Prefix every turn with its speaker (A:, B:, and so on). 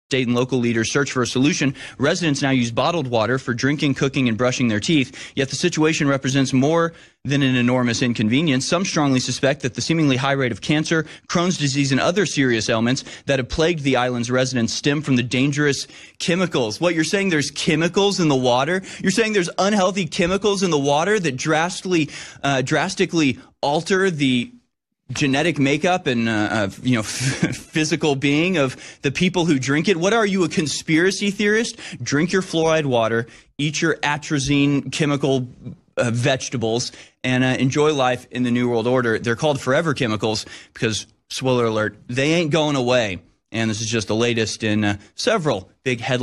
A: State and local leaders search for a solution. Residents now use bottled water for drinking, cooking, and brushing their teeth. Yet the situation represents more than an enormous inconvenience. Some strongly suspect that the seemingly high rate of cancer, Crohn's disease, and other serious ailments that have plagued the island's residents stem from the dangerous chemicals. What, you're saying there's chemicals in the water? You're saying there's unhealthy chemicals in the water that drastically alter the genetic makeup and physical being of the people who drink it? What are you, a conspiracy theorist? Drink your fluoride water, eat your atrazine chemical vegetables, and enjoy life in the New World Order. They're called forever chemicals because, spoiler alert, they ain't going away. And this is just the latest in several big headlines.